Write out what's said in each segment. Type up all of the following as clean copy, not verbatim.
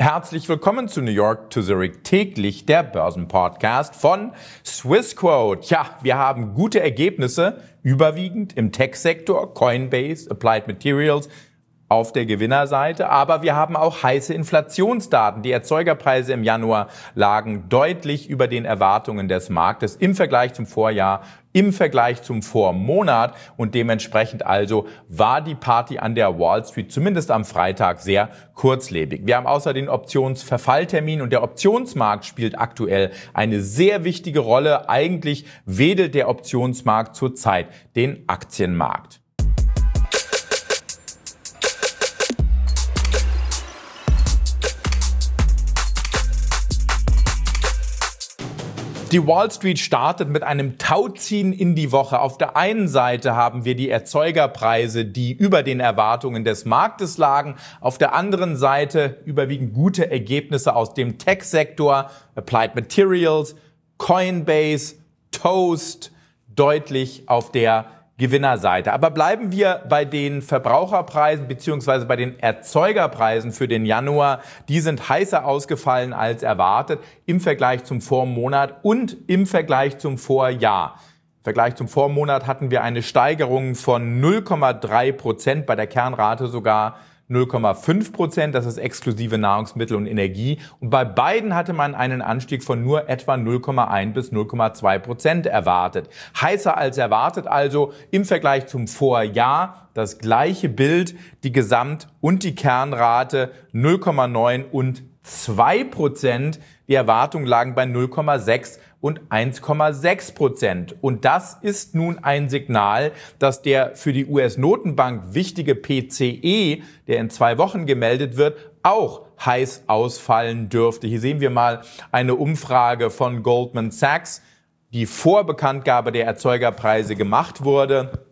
Herzlich willkommen zu New York to Zurich täglich, der Börsenpodcast von Swissquote. Ja, wir haben gute Ergebnisse, überwiegend im Tech-Sektor, Coinbase, Applied Materials auf der Gewinnerseite. Aber wir haben auch heiße Inflationsdaten. Die Erzeugerpreise im Januar lagen deutlich über den Erwartungen des Marktes im Vergleich zum Vorjahr, im Vergleich zum Vormonat, und dementsprechend also war die Party an der Wall Street zumindest am Freitag sehr kurzlebig. Wir haben außer den Optionsverfalltermin, und der Optionsmarkt spielt aktuell eine sehr wichtige Rolle. Eigentlich wedelt der Optionsmarkt zurzeit den Aktienmarkt. Die Wall Street startet mit einem Tauziehen in die Woche. Auf der einen Seite haben wir die Erzeugerpreise, die über den Erwartungen des Marktes lagen. Auf der anderen Seite überwiegend gute Ergebnisse aus dem Tech-Sektor, Applied Materials, Coinbase, Toast, deutlich auf der Gewinnerseite. Aber bleiben wir bei den Verbraucherpreisen bzw. bei den Erzeugerpreisen für den Januar. Die sind heißer ausgefallen als erwartet im Vergleich zum Vormonat und im Vergleich zum Vorjahr. Im Vergleich zum Vormonat hatten wir eine Steigerung von 0,3%, bei der Kernrate sogar 0,5%, das ist exklusive Nahrungsmittel und Energie. Und bei beiden hatte man einen Anstieg von nur etwa 0,1 bis 0,2% erwartet. Heißer als erwartet also im Vergleich zum Vorjahr das gleiche Bild, die Gesamt- und die Kernrate 0,9 und 2%. Die Erwartungen lagen bei 0,6 und 1,6%. Und das ist nun ein Signal, dass der für die US-Notenbank wichtige PCE, der in 2 Wochen gemeldet wird, auch heiß ausfallen dürfte. Hier sehen wir mal eine Umfrage von Goldman Sachs, die vor Bekanntgabe der Erzeugerpreise gemacht wurde.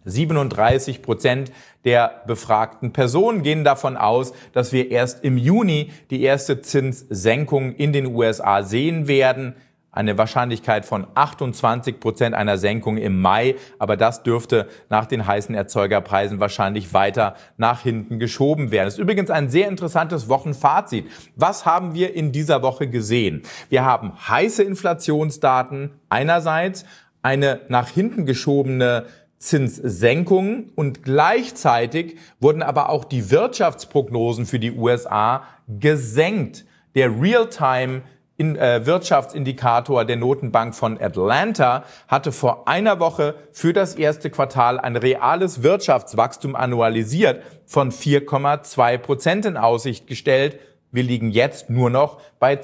37% der befragten Personen gehen davon aus, dass wir erst im Juni die erste Zinssenkung in den USA sehen werden. Eine Wahrscheinlichkeit von 28% einer Senkung im Mai, aber das dürfte nach den heißen Erzeugerpreisen wahrscheinlich weiter nach hinten geschoben werden. Das ist übrigens ein sehr interessantes Wochenfazit. Was haben wir in dieser Woche gesehen? Wir haben heiße Inflationsdaten einerseits, eine nach hinten geschobene Zinssenkungen, und gleichzeitig wurden aber auch die Wirtschaftsprognosen für die USA gesenkt. Der Realtime Wirtschaftsindikator der Notenbank von Atlanta hatte vor einer Woche für das erste Quartal ein reales Wirtschaftswachstum annualisiert von 4,2% in Aussicht gestellt. Wir liegen jetzt nur noch bei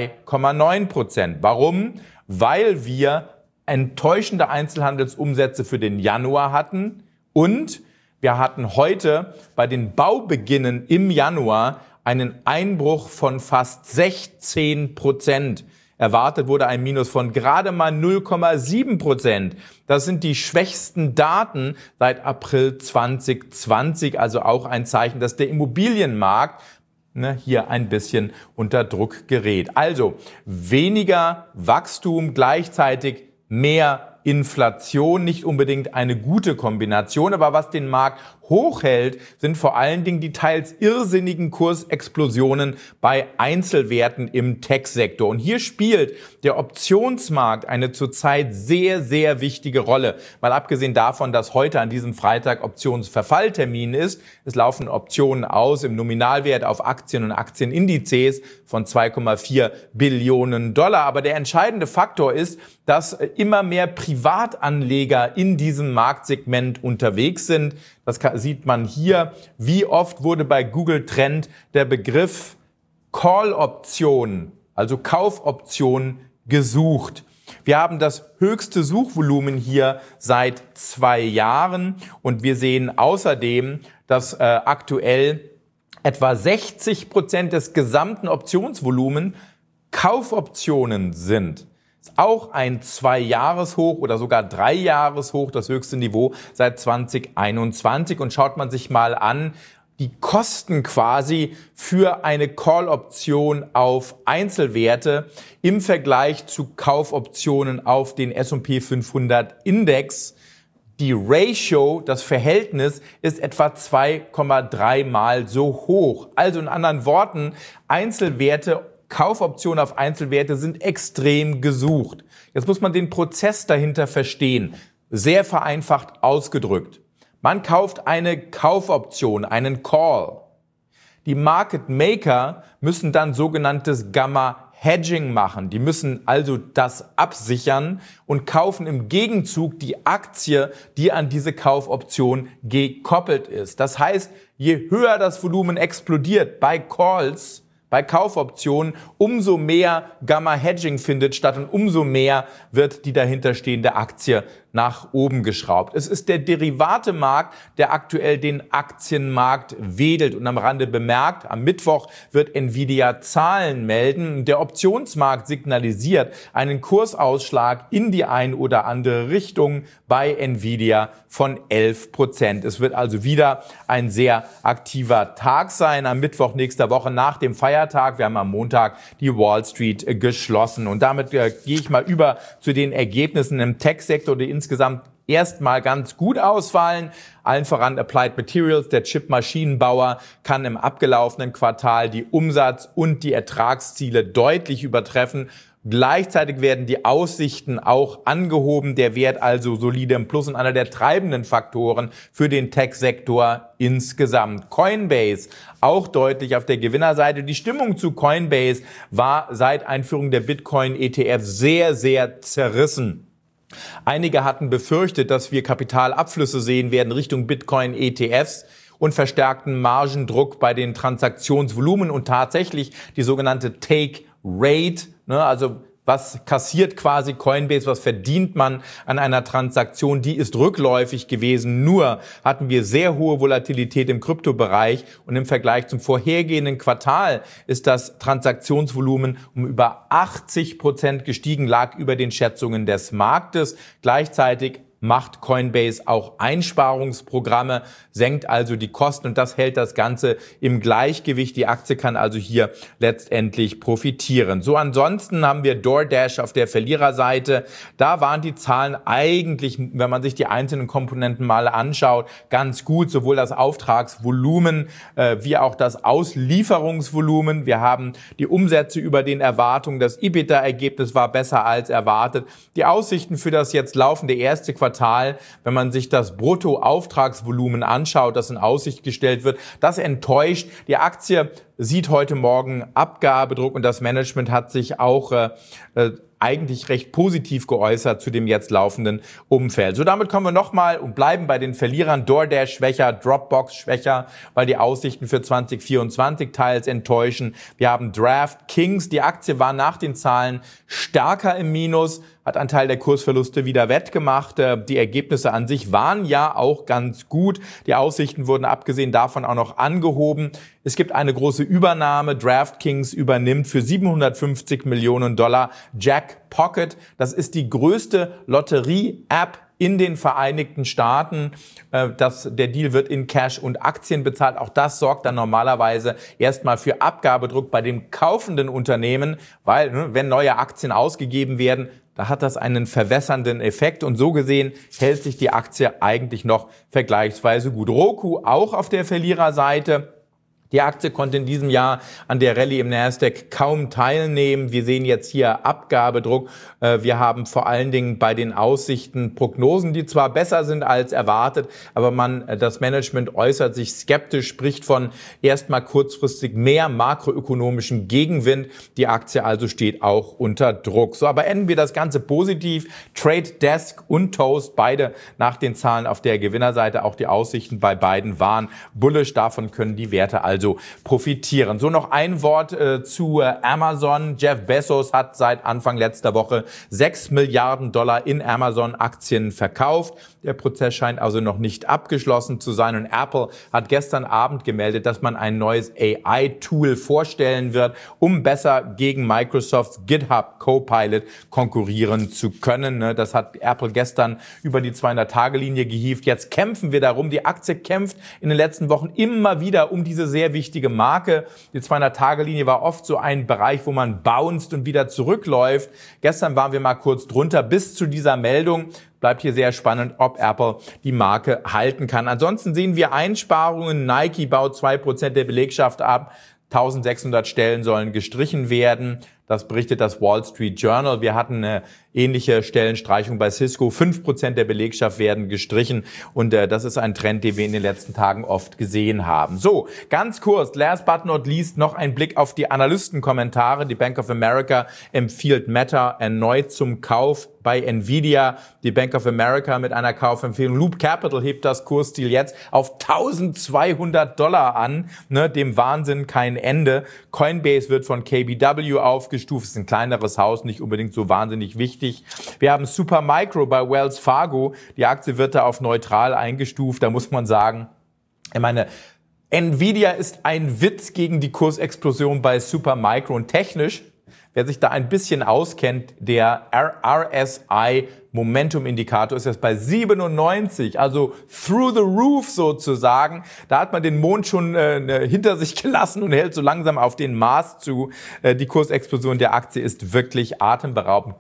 2,9%. Warum? Weil wir enttäuschende Einzelhandelsumsätze für den Januar hatten, und wir hatten heute bei den Baubeginnen im Januar einen Einbruch von fast 16%. Erwartet wurde ein Minus von gerade mal 0,7%. Das sind die schwächsten Daten seit April 2020, also auch ein Zeichen, dass der Immobilienmarkt hier ein bisschen unter Druck gerät. Also weniger Wachstum, gleichzeitig mehr Inflation, nicht unbedingt eine gute Kombination, aber was den Markt hochhält, sind vor allen Dingen die teils irrsinnigen Kursexplosionen bei Einzelwerten im Tech-Sektor. Und hier spielt der Optionsmarkt eine zurzeit sehr, sehr wichtige Rolle. Mal abgesehen davon, dass heute an diesem Freitag Optionsverfalltermin ist. Es laufen Optionen aus im Nominalwert auf Aktien und Aktienindizes von 2,4 Billionen Dollar. Aber der entscheidende Faktor ist, dass immer mehr Privatanleger in diesem Marktsegment unterwegs sind. Das sieht man hier. Wie oft wurde bei Google Trend der Begriff Call-Option, also Kaufoption, gesucht. Wir haben das höchste Suchvolumen hier seit 2 Jahren, und wir sehen außerdem, dass aktuell etwa 60% des gesamten Optionsvolumens Kaufoptionen sind. Auch ein 2-Jahres-Hoch oder sogar 3-Jahres-Hoch, das höchste Niveau seit 2021. Und schaut man sich mal an, die Kosten quasi für eine Call-Option auf Einzelwerte im Vergleich zu Kaufoptionen auf den S&P 500 Index. Die Ratio, das Verhältnis, ist etwa 2,3 Mal so hoch. Also in anderen Worten, Einzelwerte, Kaufoptionen auf Einzelwerte sind extrem gesucht. Jetzt muss man den Prozess dahinter verstehen. Sehr vereinfacht ausgedrückt. Man kauft eine Kaufoption, einen Call. Die Market Maker müssen dann sogenanntes Gamma-Hedging machen. Die müssen also das absichern und kaufen im Gegenzug die Aktie, die an diese Kaufoption gekoppelt ist. Das heißt, je höher das Volumen explodiert bei Calls, bei Kaufoptionen, umso mehr Gamma-Hedging findet statt und umso mehr wird die dahinterstehende Aktie nach oben geschraubt. Es ist der Derivatemarkt, der aktuell den Aktienmarkt wedelt. Und am Rande bemerkt, am Mittwoch wird Nvidia Zahlen melden. Der Optionsmarkt signalisiert einen Kursausschlag in die ein oder andere Richtung bei Nvidia von 11%. Es wird also wieder ein sehr aktiver Tag sein. Am Mittwoch nächster Woche nach dem Feiertag. Wir haben am Montag die Wall Street geschlossen. Und damit gehe ich mal über zu den Ergebnissen im Tech-Sektor, die insgesamt erstmal ganz gut ausfallen. Allen voran Applied Materials, der Chip-Maschinenbauer, kann im abgelaufenen Quartal die Umsatz- und die Ertragsziele deutlich übertreffen. Gleichzeitig werden die Aussichten auch angehoben, der Wert also solide im Plus und einer der treibenden Faktoren für den Tech-Sektor insgesamt. Coinbase auch deutlich auf der Gewinnerseite. Die Stimmung zu Coinbase war seit Einführung der Bitcoin-ETF sehr, sehr zerrissen. Einige hatten befürchtet, dass wir Kapitalabflüsse sehen werden Richtung Bitcoin-ETFs und verstärkten Margendruck bei den Transaktionsvolumen und tatsächlich die sogenannte Take Rate, also was kassiert quasi Coinbase, was verdient man an einer Transaktion, die ist rückläufig gewesen. Nur hatten wir sehr hohe Volatilität im Kryptobereich und im Vergleich zum vorhergehenden Quartal ist das Transaktionsvolumen um über 80% gestiegen, lag über den Schätzungen des Marktes. Gleichzeitig macht Coinbase auch Einsparungsprogramme, senkt also die Kosten und das hält das Ganze im Gleichgewicht. Die Aktie kann also hier letztendlich profitieren. So, ansonsten haben wir DoorDash auf der Verliererseite. Da waren die Zahlen eigentlich, wenn man sich die einzelnen Komponenten mal anschaut, ganz gut. Sowohl das Auftragsvolumen wie auch das Auslieferungsvolumen. Wir haben die Umsätze über den Erwartungen. Das EBITDA-Ergebnis war besser als erwartet. Die Aussichten für das jetzt laufende erste Quartal, wenn man sich das Bruttoauftragsvolumen anschaut, das in Aussicht gestellt wird, das enttäuscht. Die Aktie sieht heute Morgen Abgabedruck und das Management hat sich auch eigentlich recht positiv geäußert zu dem jetzt laufenden Umfeld. So, damit kommen wir nochmal und bleiben bei den Verlierern. DoorDash schwächer, Dropbox schwächer, weil die Aussichten für 2024 teils enttäuschen. Wir haben DraftKings, die Aktie war nach den Zahlen stärker im Minus, hat einen Teil der Kursverluste wieder wettgemacht. Die Ergebnisse an sich waren ja auch ganz gut. Die Aussichten wurden abgesehen davon auch noch angehoben. Es gibt eine große Übernahme. DraftKings übernimmt für $750 Millionen Jackpocket. Das ist die größte Lotterie-App in den Vereinigten Staaten. Der Deal wird in Cash und Aktien bezahlt. Auch das sorgt dann normalerweise erstmal für Abgabedruck bei dem kaufenden Unternehmen, weil wenn neue Aktien ausgegeben werden, da hat das einen verwässernden Effekt und so gesehen hält sich die Aktie eigentlich noch vergleichsweise gut. Roku auch auf der Verliererseite. Die Aktie konnte in diesem Jahr an der Rallye im Nasdaq kaum teilnehmen. Wir sehen jetzt hier Abgabedruck. Wir haben vor allen Dingen bei den Aussichten Prognosen, die zwar besser sind als erwartet, aber das Management äußert sich skeptisch, spricht von erstmal kurzfristig mehr makroökonomischem Gegenwind. Die Aktie also steht auch unter Druck. So, aber enden wir das Ganze positiv. Trade Desk und Toast, beide nach den Zahlen auf der Gewinnerseite. Auch die Aussichten bei beiden waren bullish. Davon können die Werte also profitieren. So, noch ein Wort zu Amazon. Jeff Bezos hat seit Anfang letzter Woche $6 Milliarden in Amazon-Aktien verkauft. Der Prozess scheint also noch nicht abgeschlossen zu sein. Und Apple hat gestern Abend gemeldet, dass man ein neues AI-Tool vorstellen wird, um besser gegen Microsofts GitHub Copilot konkurrieren zu können. Das hat Apple gestern über die 200-Tage-Linie gehievt. Jetzt kämpfen wir darum. Die Aktie kämpft in den letzten Wochen immer wieder um diese sehr sehr wichtige Marke. Die 200-Tage-Linie war oft so ein Bereich, wo man bounced und wieder zurückläuft. Gestern waren wir mal kurz drunter bis zu dieser Meldung. Bleibt hier sehr spannend, ob Apple die Marke halten kann. Ansonsten sehen wir Einsparungen. Nike baut 2% der Belegschaft ab. 1600 Stellen sollen gestrichen werden. Das berichtet das Wall Street Journal. Wir hatten eine ähnliche Stellenstreichung bei Cisco. 5% der Belegschaft werden gestrichen. Und das ist ein Trend, den wir in den letzten Tagen oft gesehen haben. So, ganz kurz, last but not least, noch ein Blick auf die Analystenkommentare. Die Bank of America empfiehlt Meta erneut zum Kauf bei Nvidia. Die Bank of America mit einer Kaufempfehlung. Loop Capital hebt das Kursziel jetzt auf $1.200 an. Dem Wahnsinn kein Ende. Coinbase wird von KBW aufgestuft. Das ist ein kleineres Haus, nicht unbedingt so wahnsinnig wichtig. Wir haben Supermicro bei Wells Fargo. Die Aktie wird da auf neutral eingestuft. Da muss man sagen, ich meine, Nvidia ist ein Witz gegen die Kursexplosion bei Supermicro. Und technisch, wer sich da ein bisschen auskennt, der RSI Momentum-Indikator ist jetzt bei 97, also through the roof sozusagen. Da hat man den Mond schon hinter sich gelassen und hält so langsam auf den Mars zu. Die Kursexplosion der Aktie ist wirklich atemberaubend.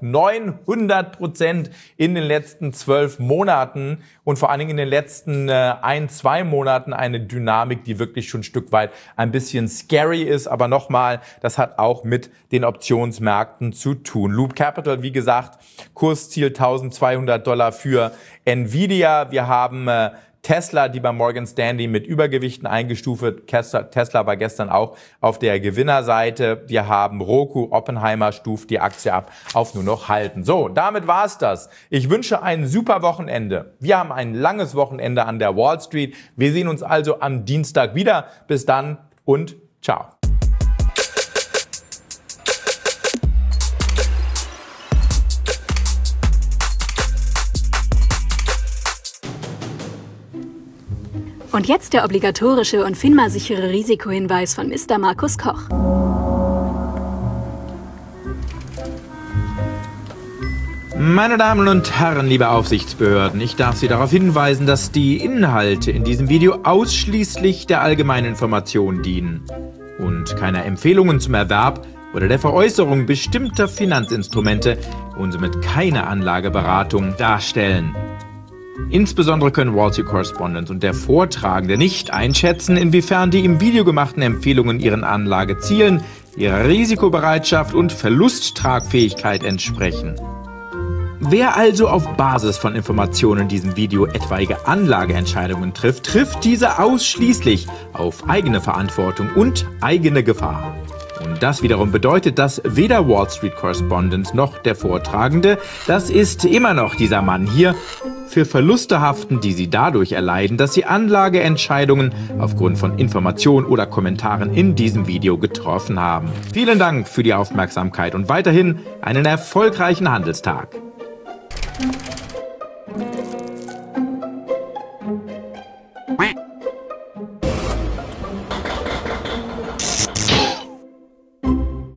900% in den letzten 12 Monaten und vor allen Dingen in den letzten 1-2 Monaten eine Dynamik, die wirklich schon ein Stück weit ein bisschen scary ist. Aber nochmal, das hat auch mit den Optionsmärkten zu tun. Loop Capital, wie gesagt, Kursziel $1.200 für Nvidia. Wir haben Tesla, die bei Morgan Stanley mit Übergewichten eingestuft wird. Tesla war gestern auch auf der Gewinnerseite. Wir haben Roku, Oppenheimer stuft die Aktie ab auf nur noch halten. So, damit war's das. Ich wünsche ein super Wochenende. Wir haben ein langes Wochenende an der Wall Street. Wir sehen uns also am Dienstag wieder. Bis dann und ciao. Und jetzt der obligatorische und FINMA-sichere Risikohinweis von Mr. Markus Koch. Meine Damen und Herren, liebe Aufsichtsbehörden, ich darf Sie darauf hinweisen, dass die Inhalte in diesem Video ausschließlich der allgemeinen Information dienen und keiner Empfehlungen zum Erwerb oder der Veräußerung bestimmter Finanzinstrumente und somit keine Anlageberatung darstellen. Insbesondere können Wall Street Correspondent und der Vortragende nicht einschätzen, inwiefern die im Video gemachten Empfehlungen ihren Anlagezielen, ihrer Risikobereitschaft und Verlusttragfähigkeit entsprechen. Wer also auf Basis von Informationen in diesem Video etwaige Anlageentscheidungen trifft, trifft diese ausschließlich auf eigene Verantwortung und eigene Gefahr. Und das wiederum bedeutet, dass weder Wall Street Correspondent noch der Vortragende, das ist immer noch dieser Mann hier, für Verluste haften, die sie dadurch erleiden, dass sie Anlageentscheidungen aufgrund von Informationen oder Kommentaren in diesem Video getroffen haben. Vielen Dank für die Aufmerksamkeit und weiterhin einen erfolgreichen Handelstag.